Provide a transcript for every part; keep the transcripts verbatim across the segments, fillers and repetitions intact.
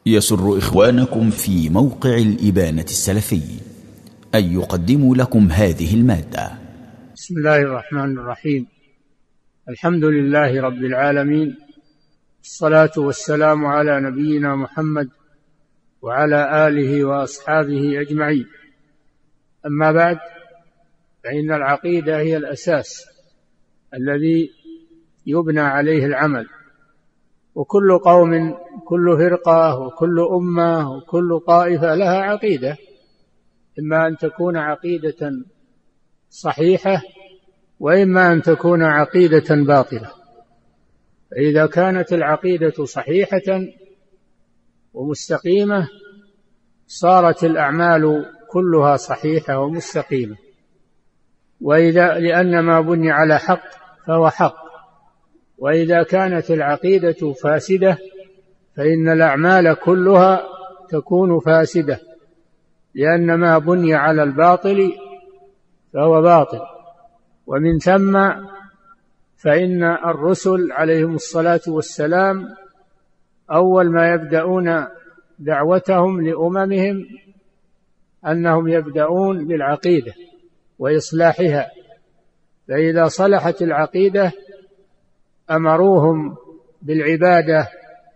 يسر إخوانكم في موقع الإبانة السلفي أن يقدموا لكم هذه المادة. بسم الله الرحمن الرحيم. الحمد لله رب العالمين، الصلاة والسلام على نبينا محمد وعلى آله وأصحابه أجمعين. أما بعد، فإن العقيدة هي الأساس الذي يبنى عليه العمل، وكل قوم، كل فرقة، وكل أمة، وكل طائفة لها عقيدة، إما أن تكون عقيدة صحيحة وإما أن تكون عقيدة باطلة. فإذا كانت العقيدة صحيحة ومستقيمة صارت الأعمال كلها صحيحة ومستقيمة، وإذا لأن ما بني على حق فهو حق. وإذا كانت العقيدة فاسدة فإن الأعمال كلها تكون فاسدة، لأن ما بني على الباطل فهو باطل. ومن ثم فإن الرسل عليهم الصلاة والسلام أول ما يبدأون دعوتهم لأممهم أنهم يبدأون بالعقيدة وإصلاحها، فإذا صلحت العقيدة أمروهم بالعبادة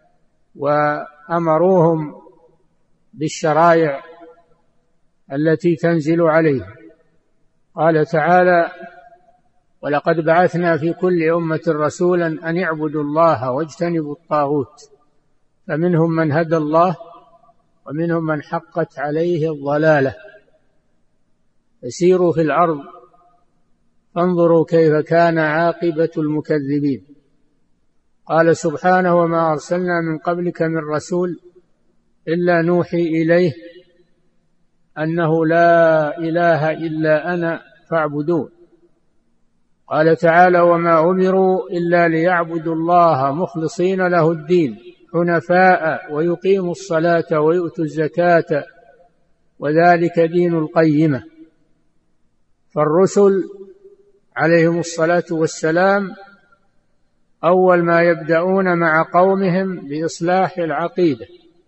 وأمروهم بالشرائع التي تنزل عليهم. قال تعالى: ولقد بعثنا في كل أمة رسولا أن اعبدوا الله واجتنبوا الطاغوت، فمنهم من هدى الله ومنهم من حقت عليه الضلالة، فسيروا في الأرض فانظروا كيف كان عاقبة المكذبين. قال سبحانه: وما أرسلنا من قبلك من رسول إلا نوحي إليه أنه لا إله إلا أنا فاعبدون. قال تعالى: وما أمروا إلا ليعبدوا الله مخلصين له الدين حنفاء ويقيموا الصلاة ويؤتوا الزكاة وذلك دين القيمة. فالرسل عليهم الصلاة والسلام أول ما يبدأون مع قومهم بإصلاح العقيدة.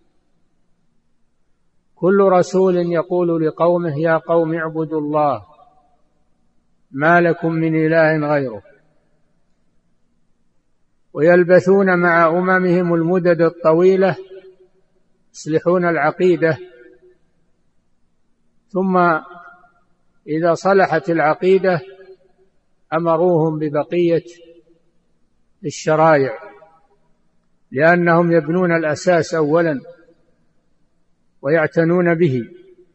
كل رسول يقول لقومه: يا قوم اعبدوا الله ما لكم من إله غيره. ويلبثون مع أممهم المدد الطويلة يصلحون العقيدة، ثم إذا صلحت العقيدة أمروهم ببقية الشرائع، لأنهم يبنون الأساس أولا ويعتنون به.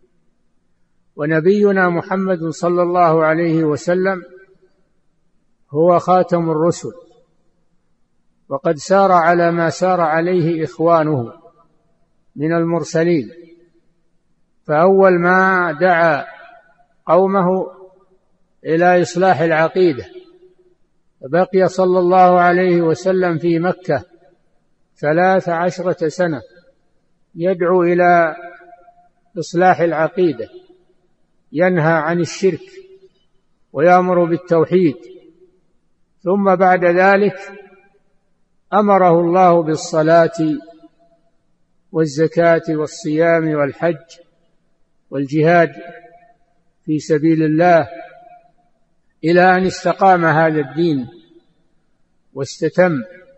ونبينا محمد صلى الله عليه وسلم هو خاتم الرسل، وقد سار على ما سار عليه إخوانه من المرسلين. فأول ما دعا قومه إلى إصلاح العقيدة، فبقي صلى الله عليه وسلم في مكة ثلاث عشرة سنة يدعو إلى إصلاح العقيدة، ينهى عن الشرك ويأمر بالتوحيد. ثم بعد ذلك أمره الله بالصلاة والزكاة والصيام والحج والجهاد في سبيل الله، إلى أن استقام هذا الدين واستتم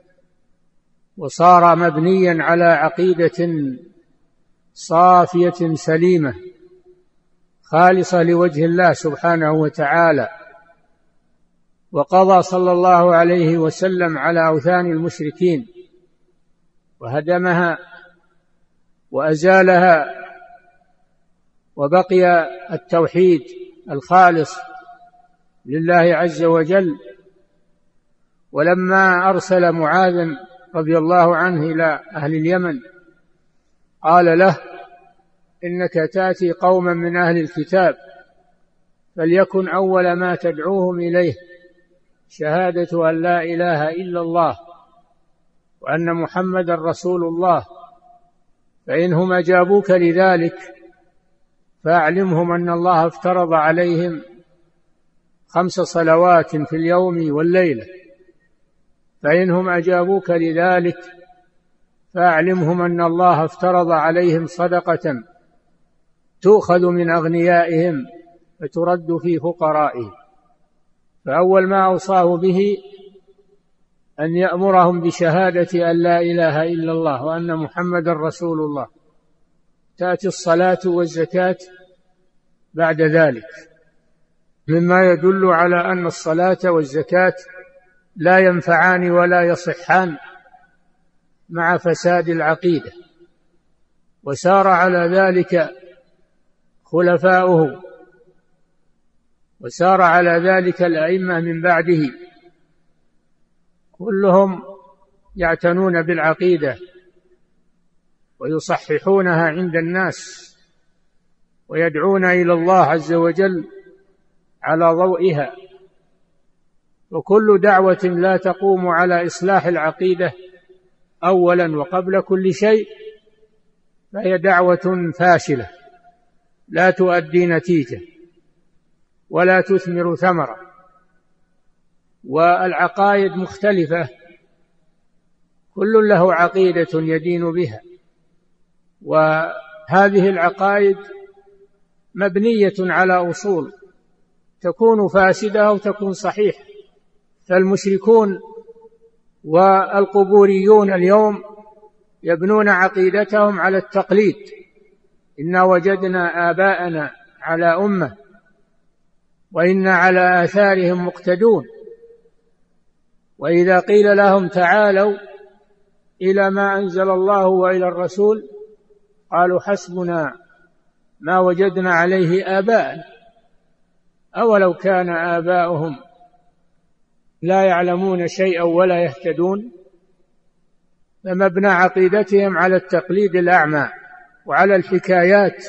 وصار مبنيا على عقيدة صافية سليمة خالصة لوجه الله سبحانه وتعالى. وقضى صلى الله عليه وسلم على أوثان المشركين وهدمها وأزالها، وبقي التوحيد الخالص لله عز وجل. ولما أرسل معاذ رضي الله عنه إلى أهل اليمن قال له: إنك تأتي قوما من أهل الكتاب فليكن أول ما تدعوهم إليه شهادة أن لا إله إلا الله وأن محمد رسول الله، فإنهم أجابوك لذلك فأعلمهم أن الله افترض عليهم خمس صلوات في اليوم والليلة، فإنهم أجابوك لذلك فأعلمهم أن الله افترض عليهم صدقة تؤخذ من أغنيائهم فترد في فقرائهم. فأول ما أوصاه به أن يأمرهم بشهادة أن لا إله إلا الله وأن محمدا رسول الله، تأتي الصلاة والزكاة بعد ذلك، مما يدل على أن الصلاة والزكاة لا ينفعان ولا يصحان مع فساد العقيدة. وسار على ذلك خلفاؤه، وسار على ذلك الأئمة من بعده، كلهم يعتنون بالعقيدة ويصححونها عند الناس ويدعون إلى الله عز وجل على ضوئها. وكل دعوة لا تقوم على إصلاح العقيدة أولا وقبل كل شيء فهي دعوة فاشلة لا تؤدي نتيجة ولا تثمر ثمرة. والعقائد مختلفة، كل له عقيدة يدين بها، وهذه العقائد مبنية على أصول تكون فاسدة أو تكون صحيحة. فالمشركون والقبوريون اليوم يبنون عقيدتهم على التقليد، إنا وجدنا آباءنا على أمة وإنا على آثارهم مقتدون. وإذا قيل لهم تعالوا إلى ما أنزل الله وإلى الرسول قالوا حسبنا ما وجدنا عليه آباءنا. أولو كان آباؤهم لا يعلمون شيئا ولا يهتدون. فمبنى عقيدتهم على التقليد الأعمى وعلى الحكايات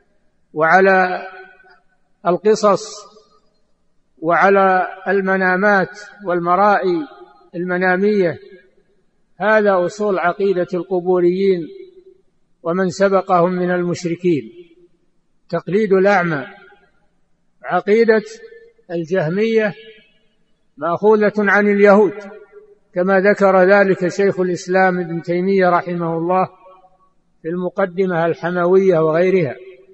وعلى القصص وعلى المنامات والمرائي المنامية. هذا أصول عقيدة القبوريين ومن سبقهم من المشركين، تقليد الأعمى. عقيدة الجهمية مأخوذة عن اليهود كما ذكر ذلك شيخ الإسلام ابن تيمية رحمه الله في المقدمة الحموية وغيرها.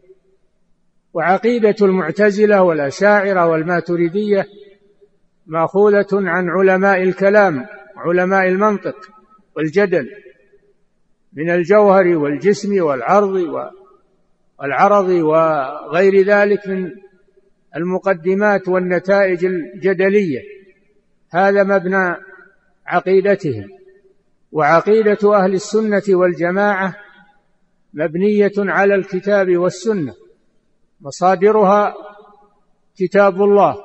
وعقيدة المعتزلة والأشاعرة والماتريدية مأخوذة عن علماء الكلام علماء المنطق والجدل من الجوهر والجسم والعرض والعرض وغير ذلك من المقدمات والنتائج الجدلية. هذا مبنى عقيدتهم. وعقيدة أهل السنة والجماعة مبنية على الكتاب والسنة، مصادرها كتاب الله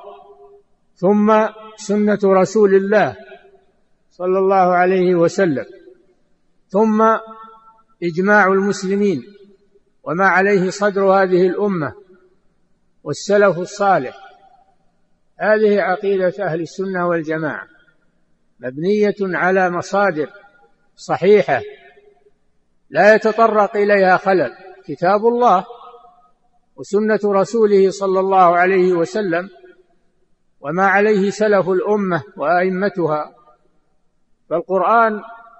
ثم سنة رسول الله صلى الله عليه وسلم ثم إجماع المسلمين وما عليه صدر هذه الأمة والسلف الصالح. هذه عقيدة أهل السنة والجماعة مبنية على مصادر صحيحة لا يتطرق إليها خلل، كتاب الله وسنة رسوله صلى الله عليه وسلم وما عليه سلف الأمة وأئمتها. فالقرآن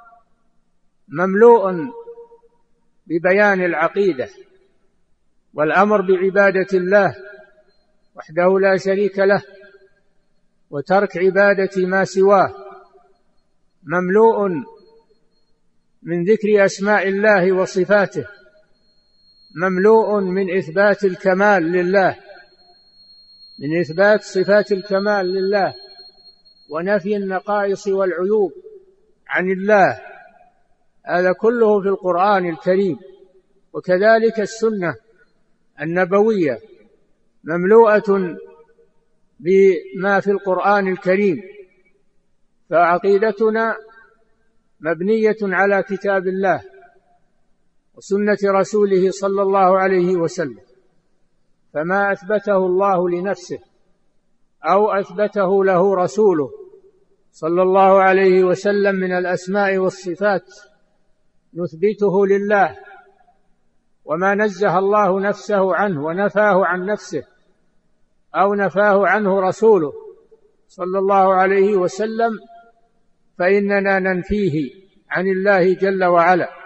مملوء ببيان العقيدة والأمر بعبادة الله وحده لا شريك له وترك عبادة ما سواه، مملوء من ذكر أسماء الله وصفاته، مملوء من إثبات الكمال لله، من إثبات صفات الكمال لله ونفي النقائص والعيوب عن الله. هذا كله في القرآن الكريم. وكذلك السنة النبوية مملوءة بما في القرآن الكريم. فعقيدتنا مبنية على كتاب الله وسنة رسوله صلى الله عليه وسلم. فما أثبته الله لنفسه أو أثبته له رسوله صلى الله عليه وسلم من الأسماء والصفات نثبته لله، وما نزه الله نفسه عنه ونفاه عن نفسه أو نفاه عنه رسوله صلى الله عليه وسلم فإننا ننفيه عن الله جل وعلا.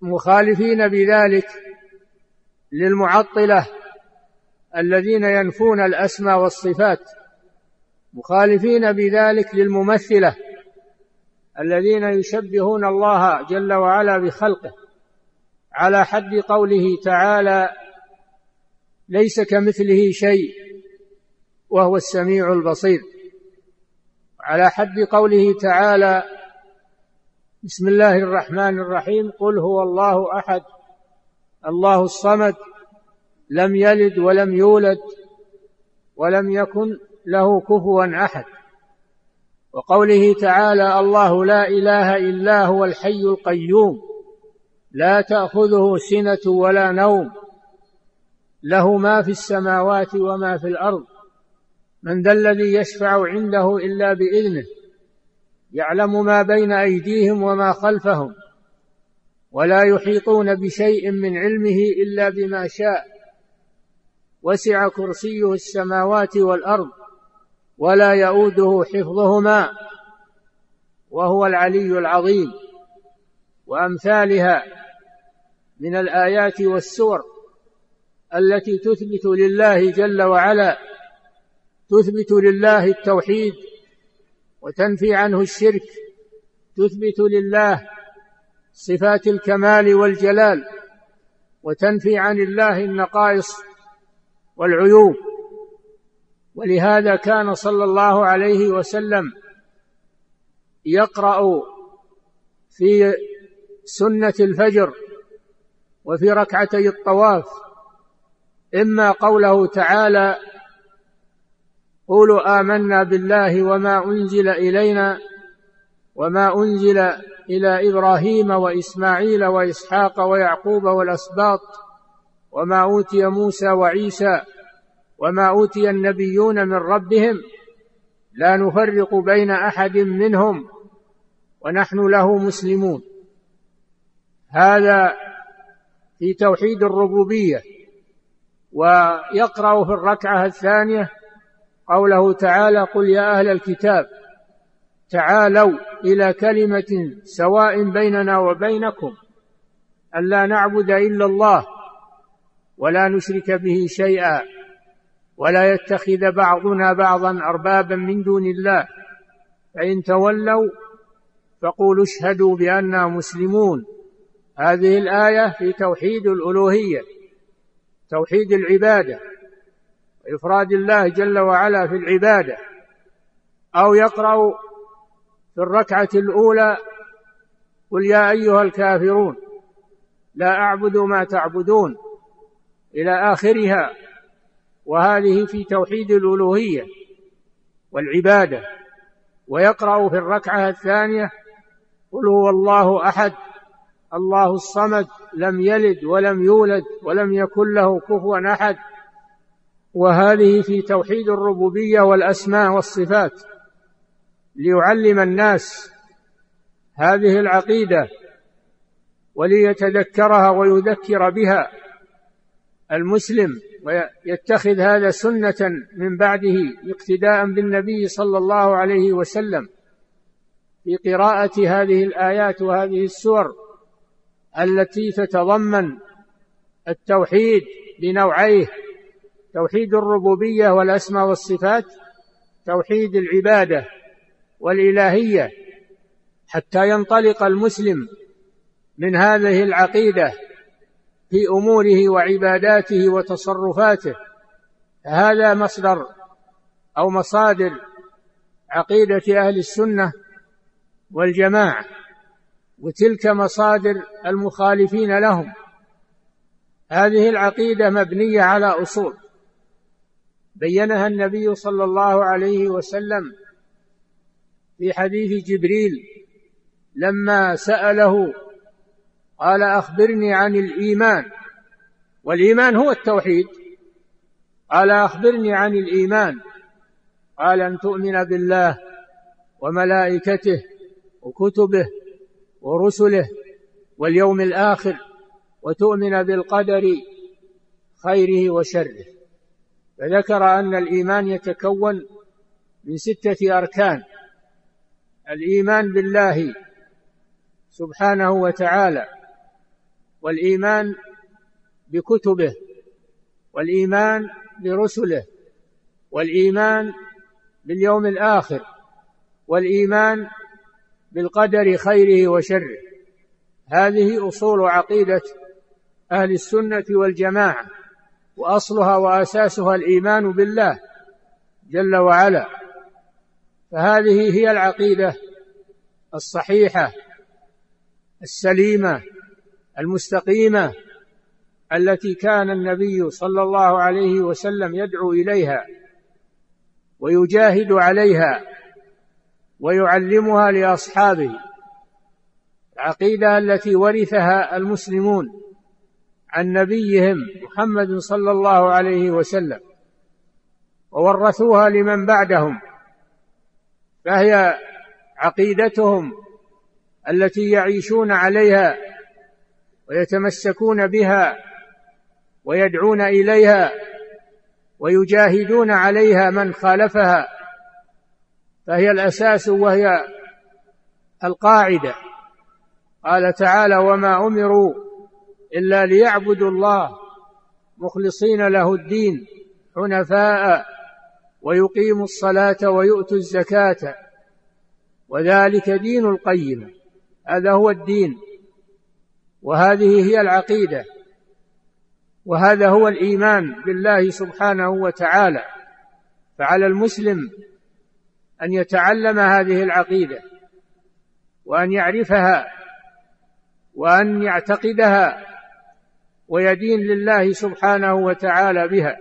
مخالفين بذلك للمعطلة الذين ينفون الأسماء والصفات، مخالفين بذلك للممثلة الذين يشبهون الله جل وعلا بخلقه، على حد قوله تعالى: ليس كمثله شيء وهو السميع البصير، على حد قوله تعالى: بسم الله الرحمن الرحيم: قل هو الله أحد الله الصمد لم يلد ولم يولد ولم يكن له كفوا أحد. وقوله تعالى: الله لا إله إلا هو الحي القيوم لا تأخذه سنة ولا نوم له ما في السماوات وما في الأرض من ذا الذي يشفع عنده إلا بإذنه يعلم ما بين أيديهم وما خلفهم ولا يحيطون بشيء من علمه إلا بما شاء وسع كرسيه السماوات والأرض ولا يؤوده حفظهما وهو العلي العظيم. وأمثالها من الآيات والسور التي تثبت لله جل وعلا تثبت لله التوحيد وتنفي عنه الشرك، تثبت لله صفات الكمال والجلال وتنفي عن الله النقائص والعيوب. ولهذا كان صلى الله عليه وسلم يقرأ في سنة الفجر وفي ركعتي الطواف إما قوله تعالى: قولوا آمنا بالله وما أنزل إلينا وما أنزل إلى إبراهيم وإسماعيل وإسحاق ويعقوب والأسباط وما أوتي موسى وعيسى وما أوتي النبيون من ربهم لا نفرق بين أحد منهم ونحن له مسلمون. هذا في توحيد الربوبية. ويقرأ في الركعة الثانية قوله تعالى: قل يا أهل الكتاب تعالوا إلى كلمة سواء بيننا وبينكم ألا نعبد إلا الله ولا نشرك به شيئا ولا يتخذ بعضنا بعضا أربابا من دون الله فإن تولوا فقولوا اشهدوا بأننا مسلمون. هذه الآية في توحيد الألوهية، توحيد العبادة وإفراد الله جل وعلا في العبادة. أو يقرأ في الركعة الأولى: قل يا أيها الكافرون لا أعبد ما تعبدون إلى آخرها، وهذه في توحيد الألوهية والعبادة. ويقرأ في الركعة الثانية: قل هو الله أحد الله الصمد لم يلد ولم يولد ولم يكن له كفوا أحد، وهذه في توحيد الربوبية والأسماء والصفات، ليعلم الناس هذه العقيدة وليتذكرها ويذكر بها المسلم ويتخذ هذا سنة من بعده اقتداء بالنبي صلى الله عليه وسلم في قراءة هذه الآيات وهذه السور التي تتضمن التوحيد بنوعيه: توحيد الربوبية والأسماء والصفات، توحيد العبادة والإلهية، حتى ينطلق المسلم من هذه العقيدة في أموره وعباداته وتصرفاته. هذا مصدر أو مصادر عقيدة أهل السنة والجماعة، وتلك مصادر المخالفين لهم. هذه العقيدة مبنية على أصول بينها النبي صلى الله عليه وسلم في حديث جبريل لما سأله قال: أخبرني عن الإيمان. والإيمان هو التوحيد. قال: أخبرني عن الإيمان. قال: أن تؤمن بالله وملائكته وكتبه ورسله واليوم الآخر وتؤمن بالقدر خيره وشره. فذكر أن الإيمان يتكون من ستة أركان: الإيمان بالله سبحانه وتعالى والإيمان بكتبه، والإيمان برسله، والإيمان باليوم الآخر، والإيمان بالقدر خيره وشره. هذه أصول عقيدة أهل السنة والجماعة، وأصلها وأساسها الإيمان بالله جل وعلا. فهذه هي العقيدة الصحيحة السليمة المستقيمة التي كان النبي صلى الله عليه وسلم يدعو إليها ويجاهد عليها ويعلمها لأصحابه، العقيدة التي ورثها المسلمون عن نبيهم محمد صلى الله عليه وسلم وورثوها لمن بعدهم، فهي عقيدتهم التي يعيشون عليها ويتمسكون بها ويدعون إليها ويجاهدون عليها من خالفها، فهي الأساس وهي القاعدة. قال تعالى: وما أمروا إلا ليعبدوا الله مخلصين له الدين حنفاء ويقيموا الصلاة ويؤتوا الزكاة وذلك دين القيم. هذا هو الدين، وهذه هي العقيدة، وهذا هو الإيمان بالله سبحانه وتعالى. فعلى المسلم أن يتعلم هذه العقيدة وأن يعرفها وأن يعتقدها ويدين لله سبحانه وتعالى بها.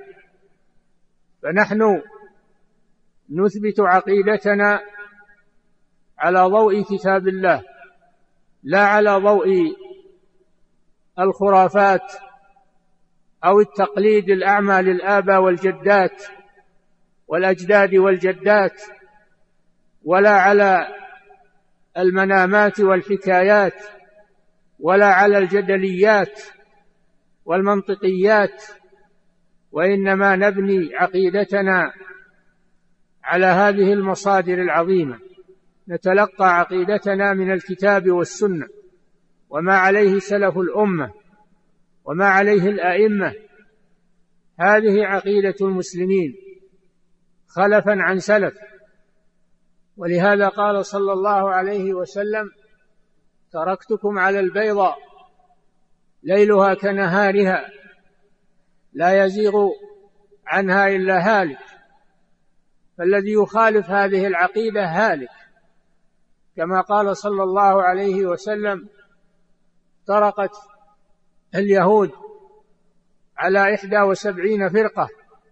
فنحن نثبت عقيدتنا على ضوء كتاب الله، لا على ضوء الخرافات أو التقليد الأعمى للآباء والجدات والأجداد والجدات، ولا على المنامات والحكايات، ولا على الجدليات والمنطقيات، وإنما نبني عقيدتنا على هذه المصادر العظيمة. نتلقى عقيدتنا من الكتاب والسنة وما عليه سلف الأمة وما عليه الأئمة. هذه عقيدة المسلمين خلفا عن سلف. ولهذا قال صلى الله عليه وسلم: تركتكم على البيضاء ليلها كنهارها لا يزيغ عنها إلا هالك. فالذي يخالف هذه العقيدة هالك، كما قال صلى الله عليه وسلم: افترقت اليهود على إحدى وسبعين فرقة،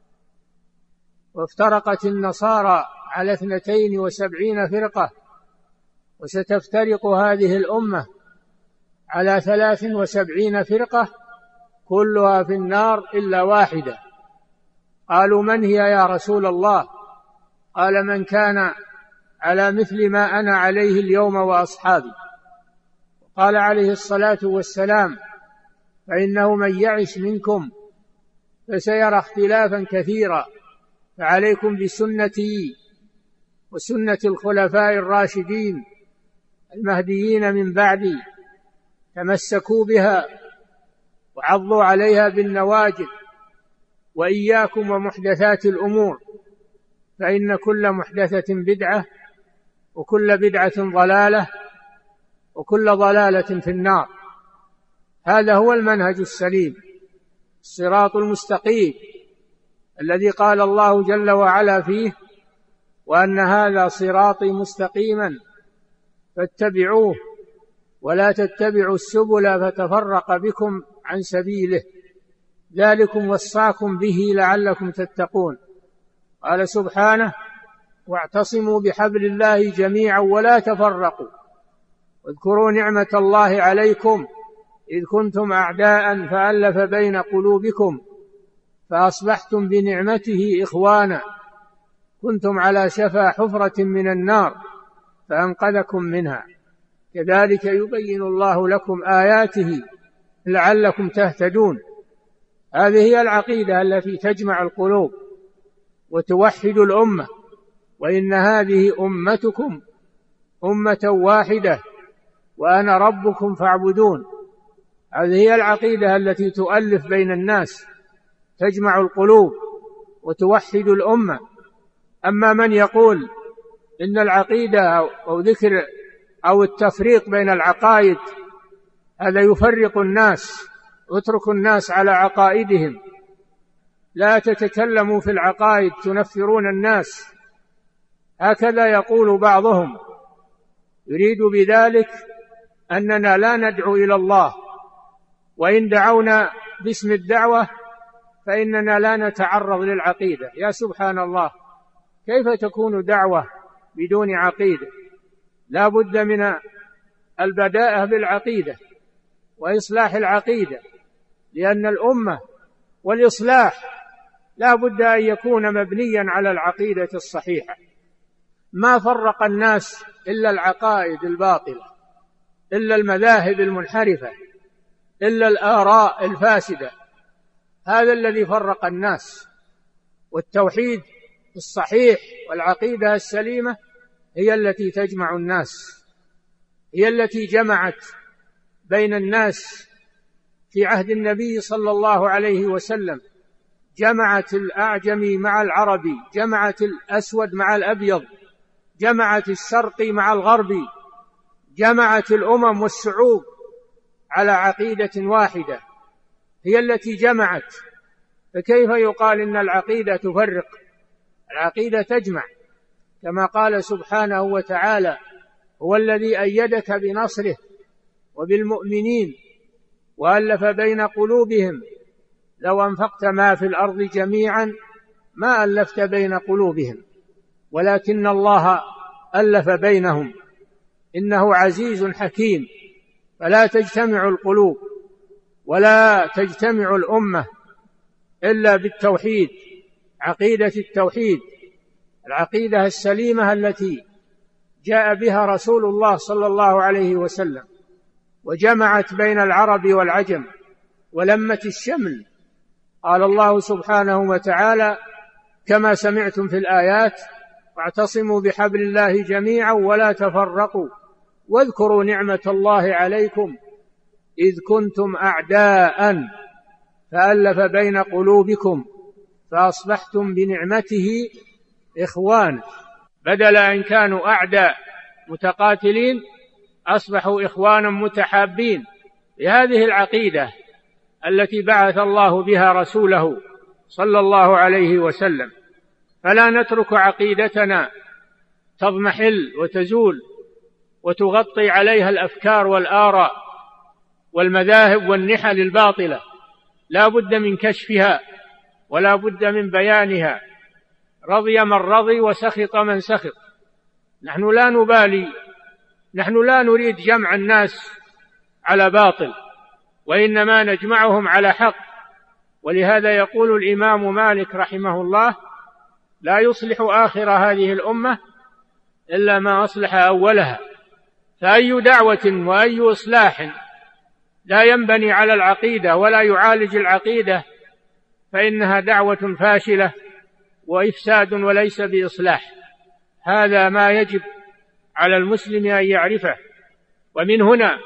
وافترقت النصارى على اثنتين وسبعين فرقة، وستفترق هذه الأمة على ثلاث وسبعين فرقة كلها في النار إلا واحدة. قالوا: من هي يا رسول الله؟ قال: من كان على مثل ما أنا عليه اليوم وأصحابي. قال عليه الصلاة والسلام: فإنه من يعش منكم فسيرى اختلافا كثيرا، فعليكم بسنتي وسنة الخلفاء الراشدين المهديين من بعدي، تمسكوا بها وعضوا عليها بالنواجذ، وإياكم ومحدثات الأمور، فإن كل محدثة بدعة وكل بدعة ضلالة وكل ضلالة في النار. هذا هو المنهج السليم، الصراط المستقيم الذي قال الله جل وعلا فيه: وأن هذا صراطي مستقيما فاتبعوه ولا تتبعوا السبل فتفرق بكم عن سبيله ذلكم وصاكم به لعلكم تتقون. قال سبحانه: واعتصموا بحبل الله جميعا ولا تفرقوا واذكروا نعمة الله عليكم إذ كنتم أعداء فألف بين قلوبكم فأصبحتم بنعمته إخوانا كنتم على شفا حفرة من النار فأنقذكم منها كذلك يبين الله لكم آياته لعلكم تهتدون. هذه هي العقيدة التي تجمع القلوب وتوحد الأمة. وإن هذه أمتكم أمة واحدة وأنا ربكم فاعبدون. هذه هي العقيدة التي تؤلف بين الناس، تجمع القلوب وتوحد الأمة. أما من يقول إن العقيدة أو ذكر أو التفريق بين العقائد هذا يفرق الناس، اتركوا الناس على عقائدهم، لا تتكلموا في العقائد تنفرون الناس، هكذا يقول بعضهم، يريد بذلك أننا لا ندعو إلى الله، وإن دعونا باسم الدعوة فإننا لا نتعرض للعقيدة. يا سبحان الله، كيف تكون دعوة بدون عقيدة؟ لا بد من البداءة بالعقيدة وإصلاح العقيدة، لأن الأمة والإصلاح لا بد أن يكون مبنيا على العقيدة الصحيحة. ما فرق الناس إلا العقائد الباطلة، إلا المذاهب المنحرفة، إلا الآراء الفاسدة، هذا الذي فرق الناس. والتوحيد الصحيح والعقيدة السليمة هي التي تجمع الناس، هي التي جمعت بين الناس في عهد النبي صلى الله عليه وسلم، جمعت الأعجمي مع العربي، جمعت الأسود مع الأبيض، جمعت الشرقي مع الغربي، جمعت الأمم والشعوب على عقيدة واحدة، هي التي جمعت. فكيف يقال إن العقيدة تفرق؟ العقيدة تجمع، كما قال سبحانه وتعالى: هو الذي أيدك بنصره وبالمؤمنين وألف بين قلوبهم لو أنفقت ما في الأرض جميعا ما ألفت بين قلوبهم ولكن الله ألف بينهم إنه عزيز حكيم. فلا تجتمع القلوب ولا تجتمع الأمة إلا بالتوحيد، عقيدة التوحيد، العقيدة السليمة التي جاء بها رسول الله صلى الله عليه وسلم، وجمعت بين العرب والعجم ولمت الشمل. قال الله سبحانه وتعالى: كما سمعتم في الآيات: واعتصموا بحبل الله جميعا ولا تفرقوا واذكروا نعمة الله عليكم إذ كنتم أعداء فألف بين قلوبكم فأصبحتم بنعمته إخوانا. بدل أن كانوا أعداء متقاتلين أصبحوا إخوانا متحابين بهذه العقيدة التي بعث الله بها رسوله صلى الله عليه وسلم. فلا نترك عقيدتنا تضمحل وتزول وتغطي عليها الأفكار والآراء والمذاهب والنحل الباطلة، لا بد من كشفها ولا بد من بيانها، رضي من رضي وسخط من سخط. نحن لا نبالي، نحن لا نريد جمع الناس على باطل، وإنما نجمعهم على حق. ولهذا يقول الإمام مالك رحمه الله: لا يصلح آخر هذه الأمة إلا ما أصلح أولها. فأي دعوة وأي إصلاح لا ينبني على العقيدة ولا يعالج العقيدة فإنها دعوة فاشلة وإفساد وليس بإصلاح. هذا ما يجب على المسلم أن يعرفه. ومن هنا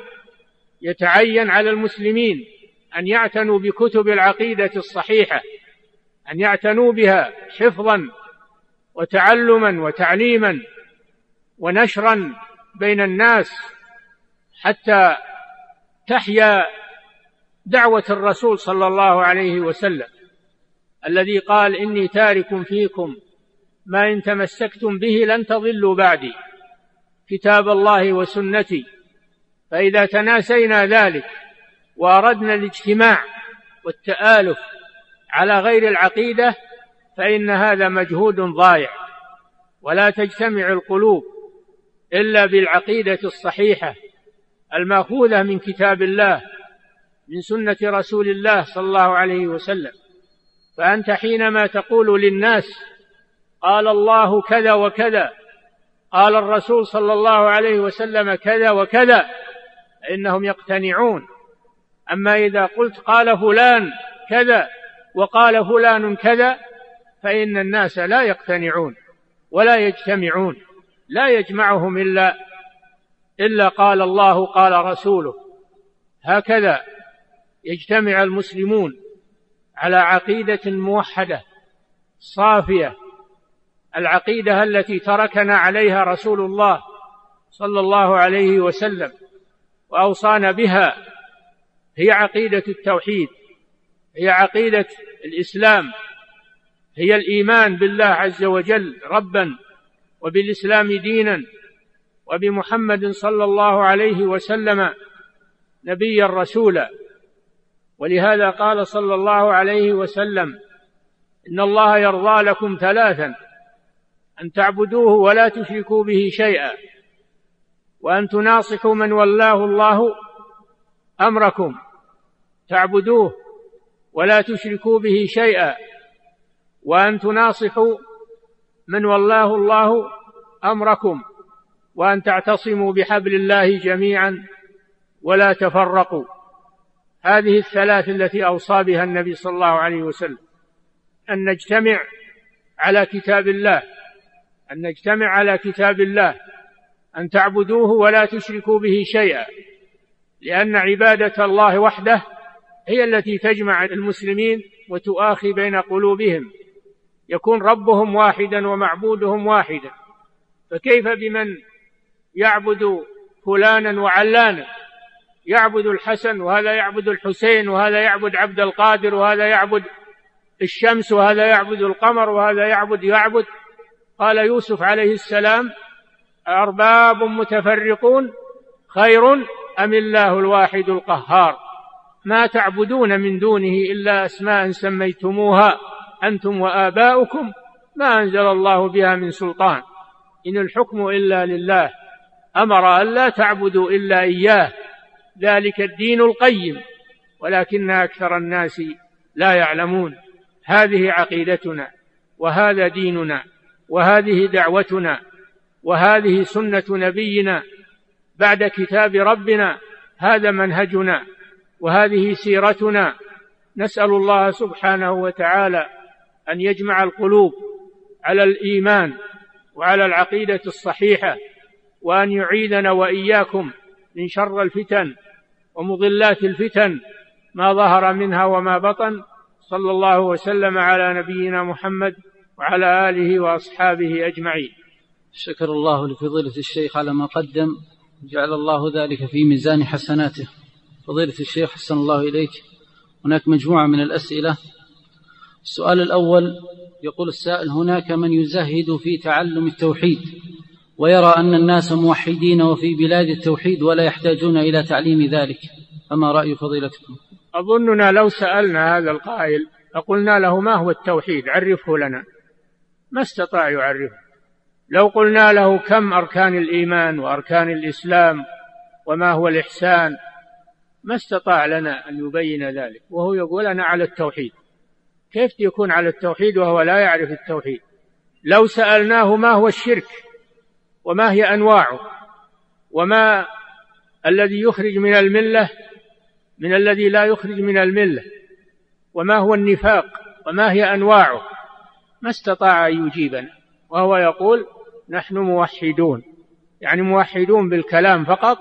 يتعين على المسلمين أن يعتنوا بكتب العقيدة الصحيحة، أن يعتنوا بها حفظا وتعلما وتعليما ونشرا بين الناس حتى تحيا دعوة الرسول صلى الله عليه وسلم الذي قال: إني تارك فيكم ما إن تمسكتم به لن تضلوا بعدي، كتاب الله وسنتي. فإذا تناسينا ذلك وأردنا الاجتماع والتآلف على غير العقيدة فإن هذا مجهود ضائع. ولا تجتمع القلوب إلا بالعقيدة الصحيحة المأخوذة من كتاب الله من سنة رسول الله صلى الله عليه وسلم. فأنت حينما تقول للناس قال الله كذا وكذا، قال الرسول صلى الله عليه وسلم كذا وكذا، فإنهم يقتنعون. أما إذا قلت قال فلان كذا وقال فلان كذا فإن الناس لا يقتنعون ولا يجتمعون، لا يجمعهم إلا إلا قال الله قال رسوله. هكذا يجتمع المسلمون على عقيدة موحدة صافية، العقيدة التي تركنا عليها رسول الله صلى الله عليه وسلم وأوصانا بها، هي عقيدة التوحيد، هي عقيدة الإسلام، هي الإيمان بالله عز وجل ربا، وبالإسلام دينا، وبمحمد صلى الله عليه وسلم نبيا رسولا. ولهذا قال صلى الله عليه وسلم: إن الله يرضى لكم ثلاثا: أن تعبدوه ولا تشركوا به شيئا، وأن تناصحوا من ولاه الله أمركم. تعبدوه ولا تشركوا به شيئا، وأن تناصحوا من ولاه الله أمركم، وأن تعتصموا بحبل الله جميعا ولا تفرقوا. هذه الثلاث التي أوصى بها النبي صلى الله عليه وسلم: أن نجتمع على كتاب الله، أن نجتمع على كتاب الله، أن تعبدوه ولا تشركوا به شيئا، لأن عبادة الله وحده هي التي تجمع المسلمين وتؤاخي بين قلوبهم، يكون ربهم واحدا ومعبودهم واحدا. فكيف بمن يعبد فلانا وعلانا، يعبد الحسن وهذا يعبد الحسين وهذا يعبد عبد القادر وهذا يعبد الشمس وهذا يعبد القمر وهذا يعبد يعبد قال يوسف عليه السلام: أرباب متفرقون خير أم الله الواحد القهار، ما تعبدون من دونه إلا أسماء سميتموها أنتم وآباؤكم ما أنزل الله بها من سلطان، إن الحكم إلا لله، أمر أن لا تعبدوا إلا إياه، ذلك الدين القيم ولكن أكثر الناس لا يعلمون. هذه عقيدتنا، وهذا ديننا، وهذه دعوتنا، وهذه سنة نبينا بعد كتاب ربنا، هذا منهجنا وهذه سيرتنا. نسأل الله سبحانه وتعالى أن يجمع القلوب على الإيمان وعلى العقيدة الصحيحة، وأن يعيذنا وإياكم من شر الفتن ومضلات الفتن ما ظهر منها وما بطن. صلى الله وسلم على نبينا محمد وعلى آله وأصحابه أجمعين. شكر الله لفضيلة الشيخ على ما قدم، جعل الله ذلك في ميزان حسناته. فضيلة الشيخ حسن الله إليك، هناك مجموعة من الأسئلة. السؤال الأول يقول السائل: هناك من يزهد في تعلم التوحيد ويرى أن الناس موحدين وفي بلاد التوحيد ولا يحتاجون إلى تعليم ذلك، فما رأي فضيلتكم؟ أظننا لو سألنا هذا القائل فقلنا له: ما هو التوحيد؟ عرفه لنا. ما استطاع يعرفه. لو قلنا له: كم أركان الإيمان وأركان الإسلام وما هو الإحسان، ما استطاع لنا أن يبين ذلك، وهو يقول: أنا على التوحيد. كيف يكون على التوحيد وهو لا يعرف التوحيد؟ لو سألناه: ما هو الشرك وما هي أنواعه وما الذي يخرج من الملة من الذي لا يخرج من الملة، وما هو النفاق وما هي أنواعه، ما استطاع أن يجيبنا، وهو يقول: نحن موحدون، يعني موحدون بالكلام فقط.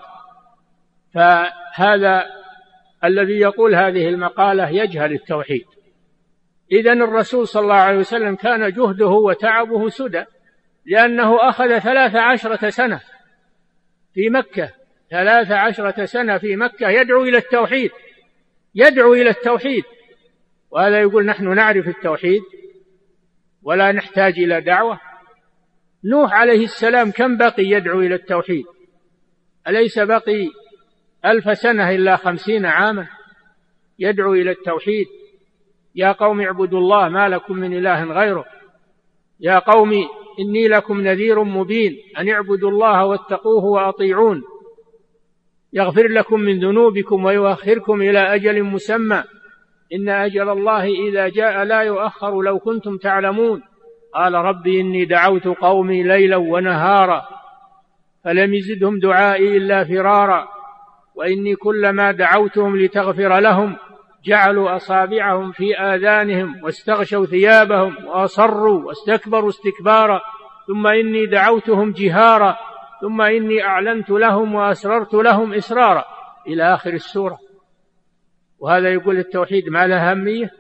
فهذا الذي يقول هذه المقالة يجهل التوحيد. إذن الرسول صلى الله عليه وسلم كان جهده وتعبه سدى، لأنه أخذ ثلاث عشرة سنة في مكة، ثلاث عشرة سنة في مكة يدعو إلى التوحيد، يدعو إلى التوحيد، وهذا يقول: نحن نعرف التوحيد ولا نحتاج إلى دعوة. نوح عليه السلام كم بقي يدعو إلى التوحيد؟ أليس بقي ألف سنة إلا خمسين عاما يدعو إلى التوحيد؟ يا قوم اعبدوا الله ما لكم من إله غيره، يا قوم إني لكم نذير مبين، أن اعبدوا الله واتقوه وأطيعون، يغفر لكم من ذنوبكم ويؤخركم إلى أجل مسمى، إن أجل الله إذا جاء لا يؤخر لو كنتم تعلمون. قال: ربي إني دعوت قومي ليلا ونهارا فلم يزدهم دعائي إلا فرارا، وإني كلما دعوتهم لتغفر لهم جعلوا أصابعهم في آذانهم واستغشوا ثيابهم وأصروا واستكبروا استكبارا، ثم إني دعوتهم جهارا ثم إني أعلنت لهم وأسررت لهم إسرارا، إلى آخر السورة. وهذا يقول التوحيد ما له أهمية؟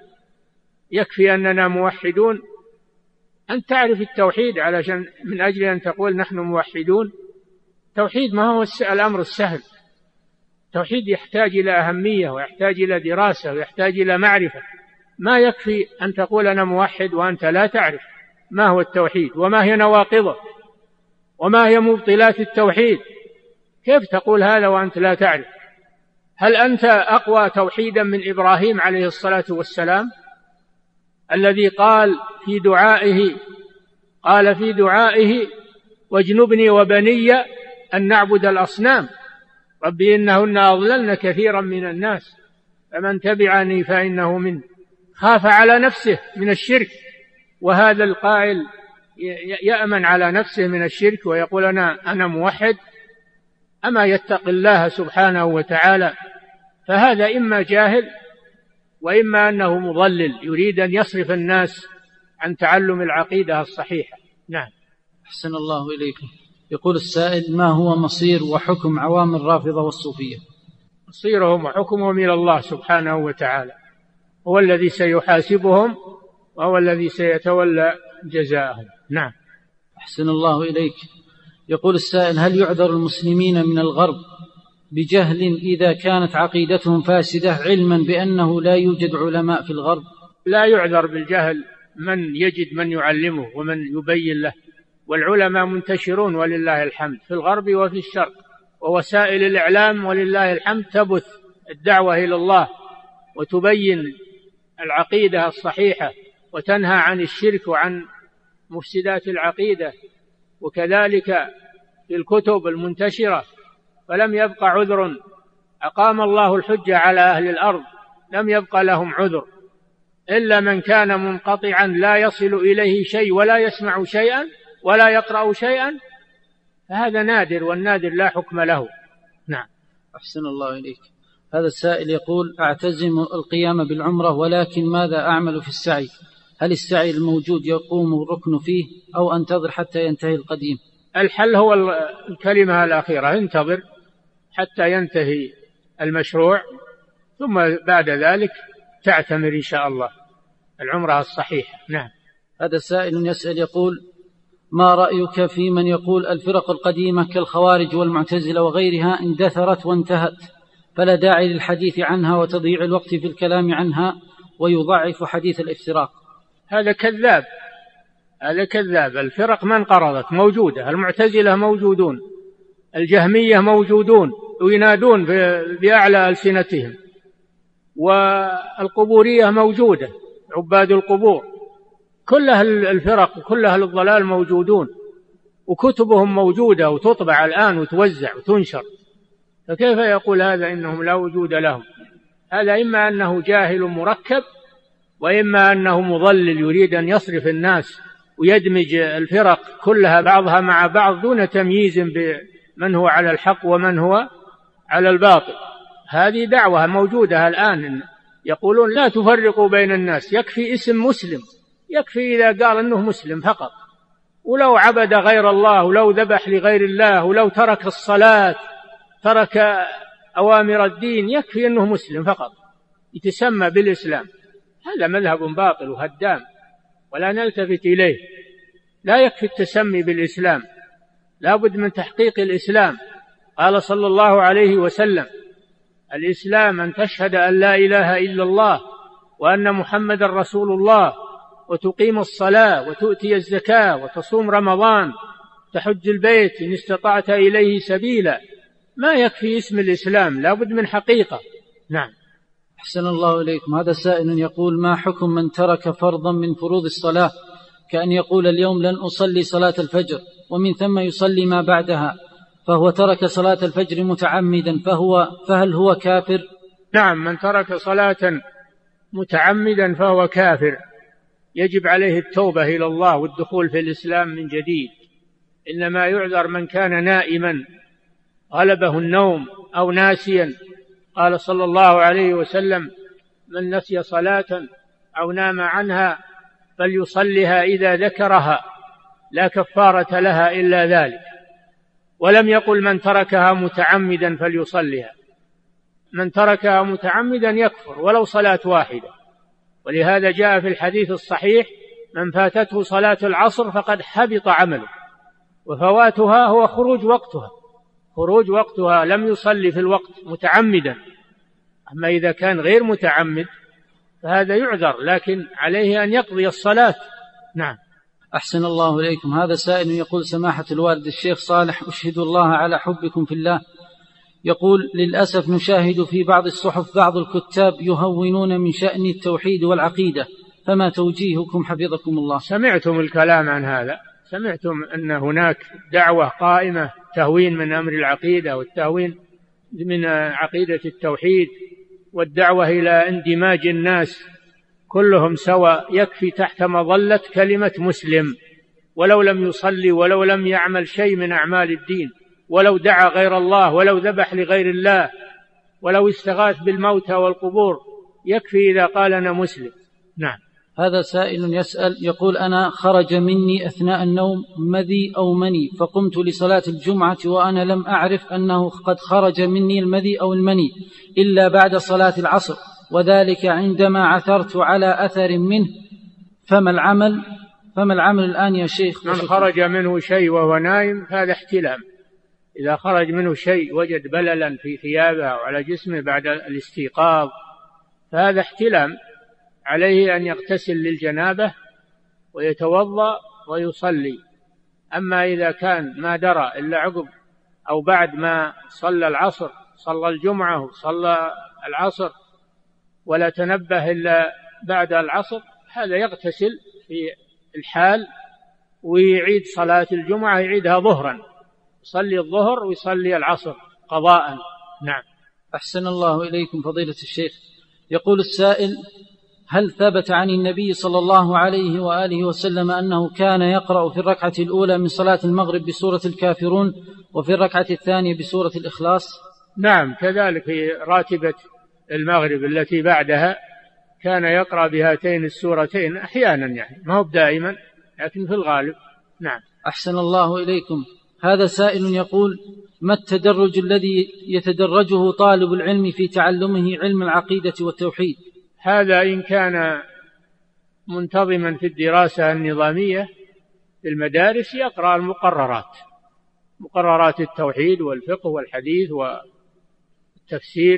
يكفي أننا موحدون. أن تعرف التوحيد علشان من أجل أن تقول نحن موحدون. التوحيد ما هو الأمر السهل. التوحيد يحتاج إلى أهمية ويحتاج إلى دراسة ويحتاج إلى معرفة. ما يكفي أن تقول أنا موحد وأنت لا تعرف ما هو التوحيد وما هي نواقضه وما هي مبطلات التوحيد. كيف تقول هذا وأنت لا تعرف؟ هل أنت أقوى توحيدا من إبراهيم عليه الصلاة والسلام الذي قال في دعائه قال في دعائه واجنبني وبني أن نعبد الأصنام رب إنهن أضللن كثيرا من الناس فمن تبعني فإنه مني. خاف على نفسه من الشرك، وهذا القائل يأمن على نفسه من الشرك ويقول أنا أنا موحد. أما يتق الله سبحانه وتعالى؟ فهذا إما جاهل وإما أنه مضلل يريد أن يصرف الناس عن تعلم العقيدة الصحيحة. نعم. أحسن الله إليكم. يقول السائل: ما هو مصير وحكم عوام الرافضة والصوفية؟ مصيرهم وحكمهم إلى الله سبحانه وتعالى، هو الذي سيحاسبهم وهو الذي سيتولى جزاءهم. نعم. أحسن الله إليك. يقول السائل: هل يعذر المسلمين من الغرب بجهل إذا كانت عقيدتهم فاسدة علما بأنه لا يوجد علماء في الغرب؟ لا يعذر بالجهل من يجد من يعلمه ومن يبين له، والعلماء منتشرون ولله الحمد في الغرب وفي الشرق، ووسائل الإعلام ولله الحمد تبث الدعوة إلى الله وتبين العقيدة الصحيحة وتنهى عن الشرك وعن مفسدات العقيدة، وكذلك في الكتب المنتشرة. فلم يبق عذر، أقام الله الحجة على أهل الأرض، لم يبق لهم عذر إلا من كان منقطعا لا يصل إليه شيء ولا يسمع شيئا ولا يقرأ شيئا، فهذا نادر، والنادر لا حكم له. نعم. أحسن الله إليك. هذا السائل يقول: أعتزم القيام بالعمرة ولكن ماذا أعمل في السعي؟ هل السعي الموجود يقوم الركن فيه أو أنتظر حتى ينتهي القديم؟ الحل هو الكلمة الأخيرة، انتظر حتى ينتهي المشروع ثم بعد ذلك تعتمر إن شاء الله العمرة الصحيحة. نعم. هذا سائل يسأل يقول: ما رأيك في من يقول الفرق القديمة كالخوارج والمعتزلة وغيرها اندثرت وانتهت فلا داعي للحديث عنها وتضييع الوقت في الكلام عنها، ويضعف حديث الافتراق؟ هذا كذاب، هذا كذاب. الفرق ما انقرضت، موجودة. المعتزلة موجودون، الجهمية موجودون وينادون بأعلى ألسنتهم، والقبورية موجودة، عباد القبور. كل أهل الفرق وكل أهل الضلال موجودون، وكتبهم موجودة وتطبع الآن وتوزع وتنشر. فكيف يقول هذا إنهم لا وجود لهم؟ هذا إما أنه جاهل مركب، وإما أنه مضلل يريد أن يصرف الناس ويدمج الفرق كلها بعضها مع بعض دون تمييز بمن هو على الحق ومن هو على الباطل. هذه دعوة موجودة الآن، يقولون لا تفرقوا بين الناس، يكفي اسم مسلم، يكفي إذا قال أنه مسلم فقط، ولو عبد غير الله ولو ذبح لغير الله ولو ترك الصلاة ترك أوامر الدين، يكفي أنه مسلم فقط يتسمى بالإسلام. هذا مذهب باطل وهدام ولا نلتفت إليه. لا يكفي التسمي بالإسلام، لا بد من تحقيق الإسلام. قال صلى الله عليه وسلم: الإسلام أن تشهد أن لا إله إلا الله وأن محمد رسول الله، وتقيم الصلاة وتؤتي الزكاة وتصوم رمضان، تحج البيت إن استطعت إليه سبيلا. ما يكفي اسم الإسلام، لا بد من حقيقة. نعم. أحسن الله إليكم. هذا سائل يقول: ما حكم من ترك فرضا من فروض الصلاة، كأن يقول اليوم لن أصلي صلاة الفجر ومن ثم يصلي ما بعدها، فهو ترك صلاة الفجر متعمدا، فهو فهل هو كافر؟ نعم، من ترك صلاة متعمدا فهو كافر، يجب عليه التوبة إلى الله والدخول في الإسلام من جديد. إنما يعذر من كان نائما غلبه النوم أو ناسيا. قال صلى الله عليه وسلم: من نسي صلاة أو نام عنها فليصلها إذا ذكرها، لا كفارة لها إلا ذلك. ولم يقل من تركها متعمدا فليصلها. من تركها متعمدا يكفر ولو صلاة واحدة. ولهذا جاء في الحديث الصحيح: من فاتته صلاة العصر فقد حبط عمله. وفواتها هو خروج وقتها، خروج وقتها، لم يصلي في الوقت متعمدا. أما إذا كان غير متعمد فهذا يعذر، لكن عليه أن يقضي الصلاة. نعم. أحسن الله إليكم. هذا سائل يقول: سماحة الوالد الشيخ صالح، أشهد الله على حبكم في الله. يقول: للأسف نشاهد في بعض الصحف بعض الكتاب يهونون من شأن التوحيد والعقيدة، فما توجيهكم حفظكم الله؟ سمعتم الكلام عن هذا، سمعتم أن هناك دعوة قائمة تهوين من أمر العقيدة والتهوين من عقيدة التوحيد، والدعوة إلى اندماج الناس كلهم سواء، يكفي تحت مظلة كلمة مسلم، ولو لم يصلي ولو لم يعمل شيء من أعمال الدين، ولو دعا غير الله، ولو ذبح لغير الله، ولو استغاث بالموتى والقبور، يكفي إذا قال أنا مسلم. نعم. هذا سائل يسأل يقول: أنا خرج مني أثناء النوم مذي أو مني، فقمت لصلاة الجمعة وأنا لم أعرف أنه قد خرج مني المذي أو المني إلا بعد صلاة العصر، وذلك عندما عثرت على أثر منه، فما العمل فما العمل الآن يا شيخ؟ من خرج منه شيء وهو نائم هذا احتلام. إذا خرج منه شيء، وجد بللا في ثيابه أو على جسمه بعد الاستيقاظ، فهذا احتلام، عليه أن يغتسل للجنابة ويتوضأ ويصلي. أما إذا كان ما درى إلا عقب أو بعد ما صلى العصر، صلى الجمعة وصلى العصر ولا تنبه إلا بعد العصر، هذا يغتسل في الحال ويعيد صلاة الجمعة، يعيدها ظهرا، يصلي الظهر ويصلي العصر قضاء. نعم. أحسن الله إليكم فضيلة الشيخ. يقول السائل: هل ثبت عن النبي صلى الله عليه وآله وسلم أنه كان يقرأ في الركعة الأولى من صلاة المغرب بسورة الكافرون، وفي الركعة الثانية بسورة الإخلاص؟ نعم، كذلك في راتبة المغرب التي بعدها كان يقرأ بهاتين السورتين أحيانا، يعني ما هو دائما لكن في الغالب. نعم. أحسن الله إليكم. هذا سائل يقول: ما التدرج الذي يتدرجه طالب العلم في تعلمه علم العقيدة والتوحيد؟ هذا إن كان منتظما في الدراسة النظامية في المدارس يقرأ المقررات، مقررات التوحيد والفقه والحديث والتفسير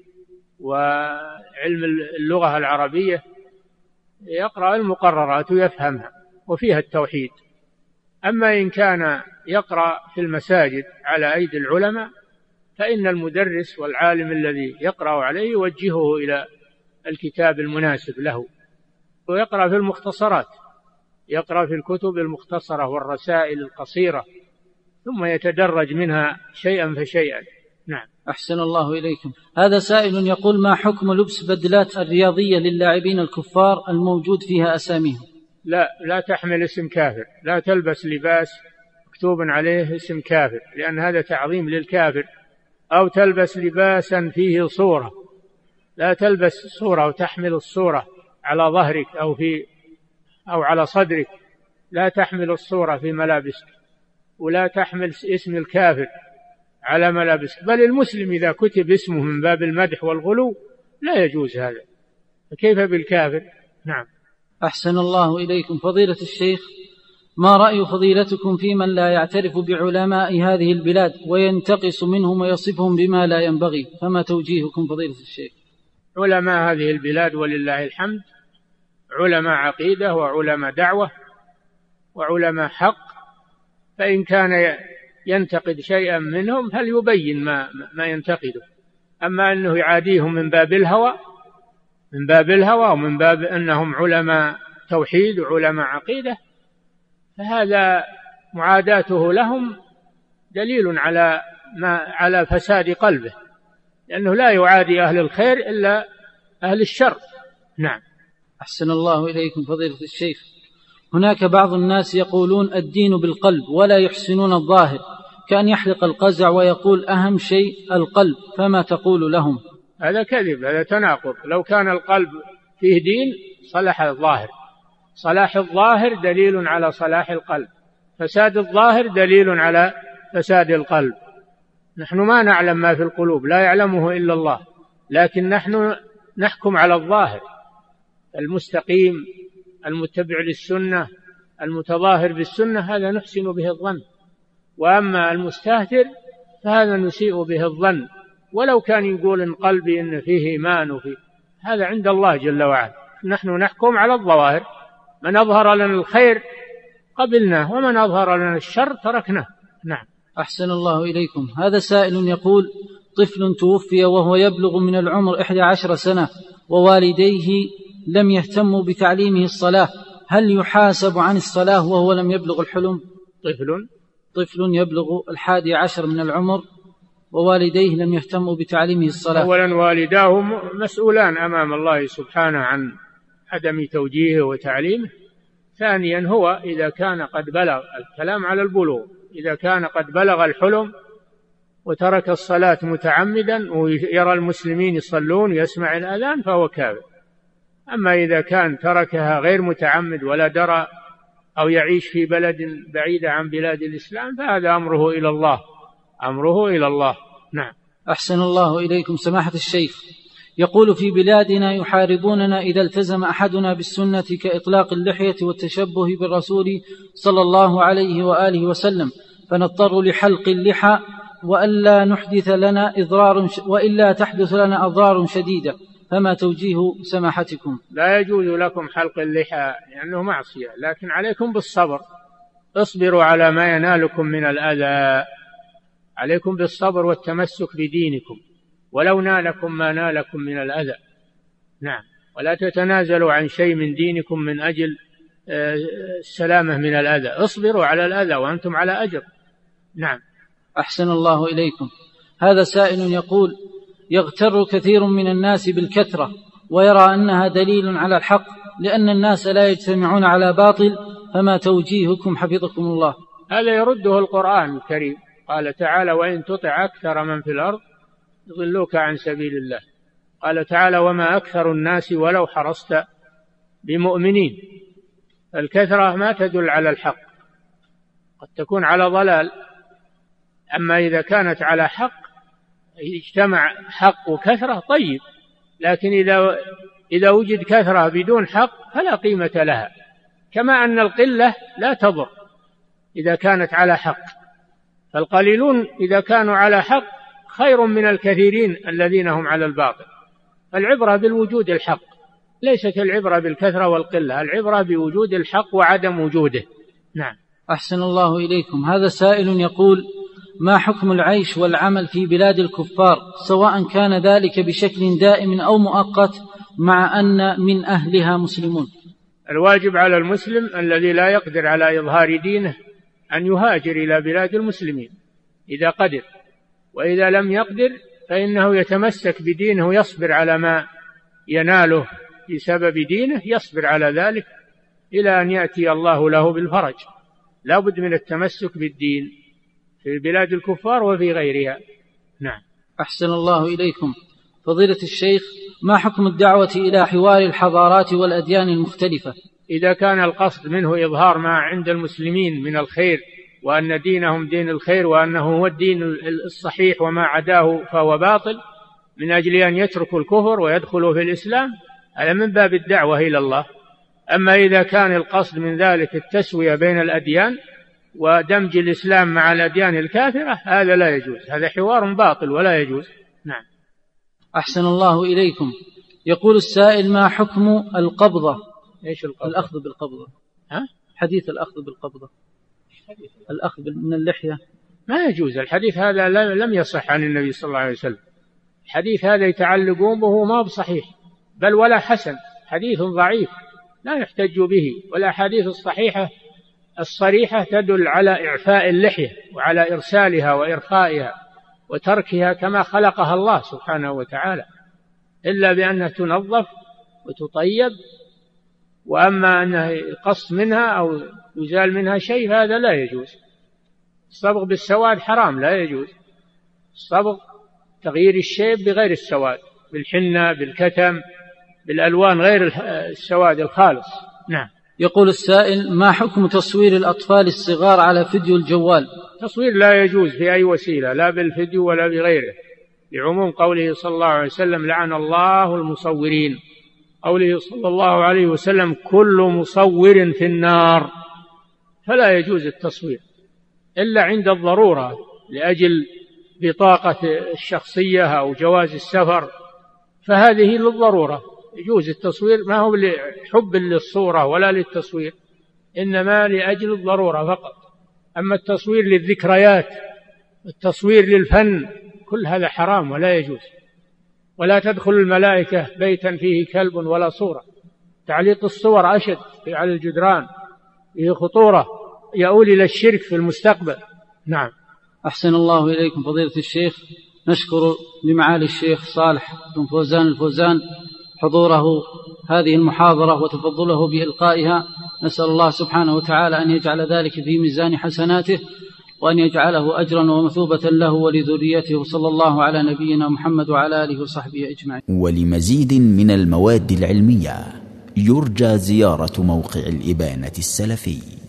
وعلم اللغة العربية، يقرأ المقررات ويفهمها وفيها التوحيد. أما إن كان يقرأ في المساجد على أيدي العلماء فإن المدرس والعالم الذي يقرأ عليه يوجهه إلى الكتاب المناسب له، ويقرأ في المختصرات، يقرأ في الكتب المختصرة والرسائل القصيرة، ثم يتدرج منها شيئا فشيئا. نعم. أحسن الله إليكم. هذا سائل يقول: ما حكم لبس بدلات الرياضية للاعبين الكفار الموجود فيها أساميهم؟ لا لا تحمل اسم كافر، لا تلبس لباس مكتوب عليه اسم كافر، لأن هذا تعظيم للكافر. أو تلبس لباسا فيه صورة، لا تلبس صورة وتحمل الصورة على ظهرك أو في أو على صدرك، لا تحمل الصورة في ملابسك، ولا تحمل اسم الكافر على ملابسك. بل المسلم إذا كتب اسمه من باب المدح والغلو لا يجوز هذا، فكيف بالكافر؟ نعم. أحسن الله إليكم فضيلة الشيخ. ما رأي فضيلتكم في من لا يعترف بعلماء هذه البلاد وينتقص منهم ويصفهم بما لا ينبغي؟ فما توجيهكم فضيلة الشيخ؟ علماء هذه البلاد ولله الحمد علماء عقيدة وعلماء دعوة وعلماء حق، فإن كان ينتقد شيئا منهم فليبين ما, ما ينتقده. أما أنه يعاديهم من باب الهوى من باب الهوى ومن باب أنهم علماء توحيد وعلماء عقيدة، فهذا معاداته لهم دليل على ما على فساد قلبه، لأنه لا يعادي أهل الخير إلا أهل الشر. نعم. أحسن الله إليكم فضيلة الشيخ. هناك بعض الناس يقولون الدين بالقلب ولا يحسنون الظاهر، كأن يحلق القزع ويقول أهم شيء القلب، فما تقول لهم؟ هذا كذب، هذا تناقض. لو كان القلب فيه دين صلح الظاهر، صلاح الظاهر دليل على صلاح القلب، فساد الظاهر دليل على فساد القلب. نحن ما نعلم ما في القلوب، لا يعلمه إلا الله، لكن نحن نحكم على الظاهر، المستقيم المتبع للسنة المتظاهر بالسنة هذا نحسن به الظن، وأما المستهتر فهذا نسيء به الظن ولو كان يقول إن قلبي إن فيه إيمان وفيه، هذا عند الله جل وعلا. نحن نحكم على الظواهر، من أظهر لنا الخير قبلناه ومن أظهر لنا الشر تركناه. نعم. أحسن الله إليكم. هذا سائل يقول: طفل توفي وهو يبلغ من العمر إحدى عشر سنة ووالديه لم يهتموا بتعليمه الصلاة، هل يحاسب عن الصلاة وهو لم يبلغ الحلم؟ طفل طفل يبلغ الحادي عشر من العمر ووالديه لم يهتموا بتعليمه الصلاة. أولا والداه مسؤولان أمام الله سبحانه عن عدم توجيهه وتعليمه. ثانيا هو إذا كان قد بلغ، الكلام على البلوغ، إذا كان قد بلغ الحلم وترك الصلاة متعمدا ويرى المسلمين يصلون ويسمع الأذان فهو كافر. أما إذا كان تركها غير متعمد ولا درى أو يعيش في بلد بعيد عن بلاد الإسلام فهذا أمره إلى الله، أمره إلى الله. نعم. أحسن الله إليكم. سماحة الشيخ يقول: في بلادنا يحاربوننا إذا التزم أحدنا بالسنة كإطلاق اللحية والتشبه بالرسول صلى الله عليه وآله وسلم، فنضطر لحلق اللحى وإلا نحدث لنا إضرار وإلا تحدث لنا أضرار شديدة، فما توجيه سماحتكم؟ لا يجوز لكم حلق اللحى لأنه معصية، لكن عليكم بالصبر، اصبروا على ما ينالكم من الأذى، عليكم بالصبر والتمسك بدينكم ولو نالكم ما نالكم من الأذى. نعم. ولا تتنازلوا عن شيء من دينكم من أجل السلامة من الأذى، اصبروا على الأذى وأنتم على أجر. نعم. أحسن الله إليكم. هذا سائل يقول: يغتر كثير من الناس بالكثرة ويرى أنها دليل على الحق لأن الناس لا يجتمعون على باطل، فما توجيهكم حفظكم الله؟ هذا يرده القرآن الكريم، قال تعالى: وإن تطع أكثر من في الأرض يضلوك عن سبيل الله. قال تعالى: وما أكثر الناس ولو حرصت بمؤمنين. الكثرة ما تدل على الحق، قد تكون على ضلال. أما إذا كانت على حق اجتمع حق وكثرة طيب، لكن إذا إذا وجد كثرة بدون حق فلا قيمة لها، كما أن القلة لا تضر إذا كانت على حق، فالقليلون إذا كانوا على حق خير من الكثيرين الذين هم على الباطل. العبرة بالوجود الحق، ليست العبرة بالكثرة والقلة، العبرة بوجود الحق وعدم وجوده. نعم. أحسن الله إليكم. هذا سائل يقول: ما حكم العيش والعمل في بلاد الكفار سواء كان ذلك بشكل دائم أو مؤقت مع أن من أهلها مسلمون؟ الواجب على المسلم الذي لا يقدر على إظهار دينه أن يهاجر إلى بلاد المسلمين إذا قدر، وإذا لم يقدر فإنه يتمسك بدينه ويصبر على ما يناله بسبب دينه، يصبر على ذلك إلى أن يأتي الله له بالفرج. لا بد من التمسك بالدين في بلاد الكفار وفي غيرها. نعم. أحسن الله إليكم. فضيلة الشيخ، ما حكم الدعوة إلى حوار الحضارات والأديان المختلفة؟ إذا كان القصد منه إظهار ما عند المسلمين من الخير وأن دينهم دين الخير وأنه هو الدين الصحيح وما عداه فهو باطل، من أجل أن يتركوا الكفر ويدخلوا في الإسلام، هذا من باب الدعوة إلى الله. أما إذا كان القصد من ذلك التسوية بين الأديان ودمج الإسلام مع الأديان الكافرة، هذا لا يجوز، هذا حوار باطل ولا يجوز. نعم. أحسن الله إليكم. يقول السائل: ما حكم القبضة؟ إيش القبضة؟ الأخذ بالقبضة. ها؟ حديث الأخذ بالقبضة، الأخذ من اللحية ما يجوز. الحديث هذا لم يصح عن النبي صلى الله عليه وسلم، الحديث هذا يتعلقون به ما بصحيح بل ولا حسن، حديث ضعيف لا يحتج به، والأحاديث الصحيحة الصريحة تدل على إعفاء اللحية وعلى إرسالها وإرخائها وتركها كما خلقها الله سبحانه وتعالى، إلا بأنها تنظف وتطيب. وأما أنه يقص منها أو يزال منها شيء هذا لا يجوز. الصبغ بالسواد حرام، لا يجوز. الصبغ تغيير الشيب بغير السواد، بالحنة بالكتم بالألوان غير السواد الخالص. نعم. يقول السائل: ما حكم تصوير الأطفال الصغار على فيديو الجوال؟ تصوير لا يجوز في أي وسيلة، لا بالفيديو ولا بغيره، لعموم قوله صلى الله عليه وسلم لعن الله المصورين، قوله صلى الله عليه وسلم كل مصور في النار. فلا يجوز التصوير إلا عند الضرورة لأجل بطاقة الشخصية أو جواز السفر، فهذه للضرورة يجوز التصوير، ما هو لحب للصورة ولا للتصوير، إنما لأجل الضرورة فقط. أما التصوير للذكريات، التصوير للفن، كل هذا حرام ولا يجوز. ولا تدخل الملائكة بيتا فيه كلب ولا صورة. تعليق الصور أشد على الجدران، فيه خطورة، يؤول إلى الشرك في المستقبل. نعم. أحسن الله إليكم فضيلة الشيخ. نشكر لمعالي الشيخ صالح بن فوزان الفوزان حضوره هذه المحاضرة وتفضله بإلقائها. نسأل الله سبحانه وتعالى أن يجعل ذلك في ميزان حسناته، وأن يجعله أجرا ومثوبة له ولذريته. صلى الله على نبينا محمد وعلى آله وصحبه أجمعين. ولمزيد من المواد العلمية يرجى زيارة موقع الإبانة السلفي.